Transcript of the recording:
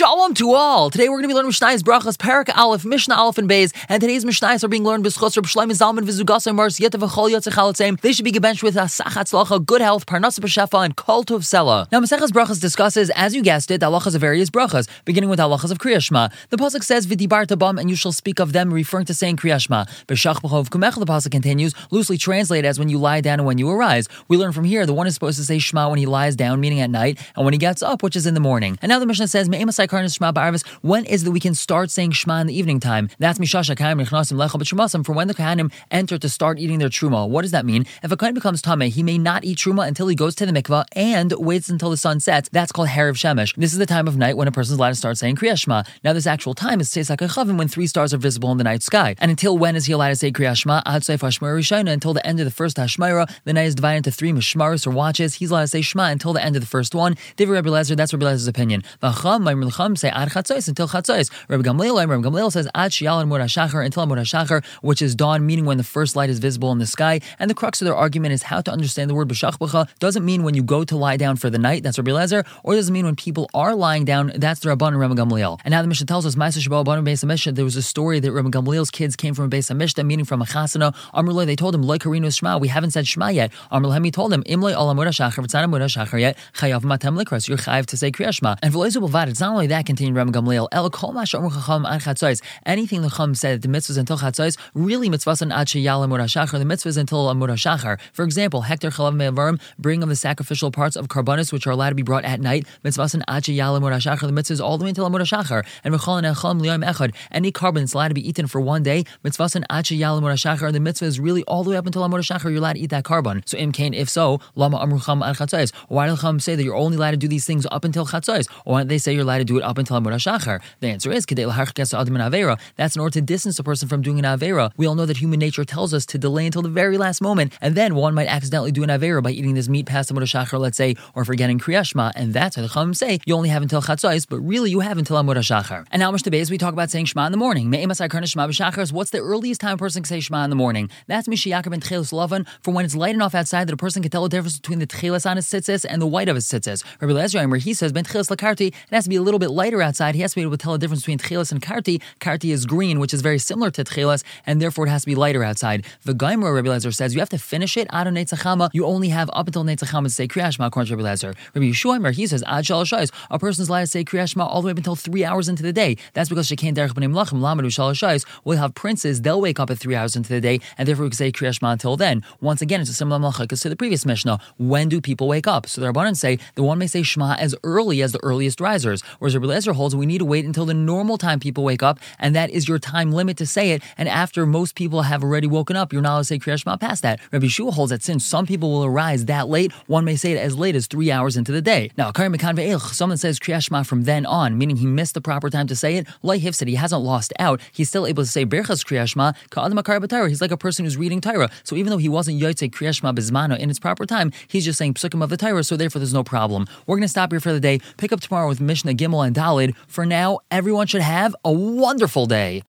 Shalom to all! Today we're going to be learning Mishnah's Brachas, Parak Aleph, Mishnah Aleph and Beis, and today's Mishnahs are being learned b'schus Reb Shlomo Zalman v'Zugasei Mars Yeta v'Chol Yotzei Chalatzim. They should be gebenched with Asach Hatzlacha, good health, Parnasa b'Shefa, and Kol Tov Sela. Now Maseches Brachas discusses, as you guessed it, the halachas of various brachas, beginning with halachas of Kriyas Shema. The pasuk says V'dibarta bam, and you shall speak of them, referring to saying Kriyas Shema. B'Shach b'Chov Kumecha, the pasuk continues, loosely translated as when you lie down and when you arise. We learn from here the one is supposed to say Shema when he lies down, meaning at night, and when he gets up, which is in the morning. And now the Mishnah says Me'emasai Karnas Shema ba'arvis. When is that we can start saying Shema in the evening time? That's Mishasha Kahanim Nechnasim Lecha B'Trumasim, for when the Kahanim enter to start eating their Truma. What does that mean? If a Kahan becomes Tameh, he may not eat Truma until he goes to the mikvah and waits until the sun sets. That's called Harav Shemesh. This is the time of night when a person is allowed to start saying Kriyas Shema. Now this actual time is Tzeis HaKachavim, when 3 stars are visible in the night sky. And until when is he allowed to say Kriyas Shema? Ad Seif HaShmara Rishayna, until the end of the first Hashmara. The night is divided into 3 Mishmaros or watches. He's allowed to say Shema until the end of the first one. Divrei Rabbi Eliezer, that's Rabbi Eliezer opinion. V'acham, Ma'amr L'cham, say Ad Chatzos, until Chatzos. Rabbi Gamliel says Ad Shiyal Amud HaShachar, until Amud HaShachar, which is dawn, meaning when the first light is visible in the sky. And the crux of their argument is how to understand the word B'Shach B'cha. Doesn't mean when you go to lie down for the night, that's Rabbi Eliezer, or doesn't mean when people are lying down, that's the Rabban and Rabbi Gamliel. And now the Mishnah tells us, Ma'aseh Sheba'u Banu Beis HaMikdash, there was a story that Rabbi Gamliel's kids came from Beis HaMikdash, meaning from a chasana. Amr Lo, they told him, Lo Karinu Shema, we haven't said Shema yet. Amr Lahem, he told him, Im Lo Al Amud HaShachar, V'tzad Amud HaShachar yet, Chayav Matem Likras, you're chayav to say Kriyas Shema. And V'lo Yizu B'vad, it's not only that, continued Rabbi Gamliel, El Kol Ma She'amru Chacham Ad Chatzos, anything the Chacham said that the mitzvahs until Chatzos, really mitzvahs Ad Sheyal Amud HaShachar, the mitzvahs until Amud HaShachar. For example, Hektar Chalav Me'avarim, bring of the sacrificial parts of karbanis which are allowed to be brought at night, mitzvahs Ad Sheyal Amud HaShachar, the mitzvahs all the way until Amud HaShachar. And V'chol Necham L'yom Echad, any carbon that's allowed to be eaten for one day, mitzvahs Ad Sheyal Amud HaShachar, the mitzvah is really all the way up until Amud HaShachar, you're allowed to eat that carbon. So Im Kain, if so, Lama Amru Chacham Ad Chatzos, why do the Chacham say that you're only allowed to do these things up until Chatzos? Or why don't they say you're allowed to do it up until Amud HaShachar? The answer is Kedei L'harchik es Adam min Aveira. That's in order to distance a person from doing an Aveira. We all know that human nature tells us to delay until the very last moment, and then one might accidentally do an Aveira by eating this meat past Amud HaShachar, let's say, or forgetting Kriyas Shema, and that's why the Chacham say you only have until Chatzos, but really you have until Amud HaShachar. And now Mishnah Beis, we talk about saying Shema in the morning. Me'emasai Karnas Shema b'Shachar, what's the earliest time a person can say Shema in the morning? That's Mishiyakar ben Tchelis Lavan, for when it's light enough outside that a person can tell the difference between the Tchelis on his tzitzis and the white of his tzitzis. Rabbi Eliezer, where he says ben Tchelis lakarti, it has to be a little bit lighter outside. He has to be able to tell the difference between Tchelis and Karti. Karti is green, which is very similar to Tchelis, and therefore it has to be lighter outside. V'gaimra, Rabbi Eliezer says, you have to finish it Ad Netzachama. You only have up until Netzachama to say Kriyas Shema, according to Rabbi Eliezer. Rabbi Yeshua, he says Ad Shalosh Shais, a person is allowed to say Kriyas Shema all the way up until 3 hours into the day. That's because Shekain Derech B'nei Melachim Lamadu Shalosh Shais. We'll have princes, they'll wake up at 3 hours into the day, and therefore we can say Kriyas Shema until then. Once again, it's a similar malacha to the previous Mishnah. When do people wake up? So the Rabbanan say the one may say Shema as early as the earliest risers, whereas Rabbi Eliezer holds we need to wait until the normal time people wake up, and that is your time limit to say it. And after most people have already woken up, you're not allowed to say Kriyas Shema past that. Rabbi Yeshua holds that since some people will arise that late, one may say it as late as 3 hours into the day. Now, someone says Kriyas Shema from then on, meaning he missed the proper time to say it. Like Hif said, he hasn't lost out. He's still able to say Berchas Kriyas Shema. He's like a person who's reading Torah. So even though he wasn't Yotzei Kriyas Shema Bizmano in its proper time, he's just saying Psukim of the Torah, so therefore there's no problem. We're going to stop here for the day. Pick up tomorrow with Mishnah Gimel and Dalid. For now, everyone should have a wonderful day.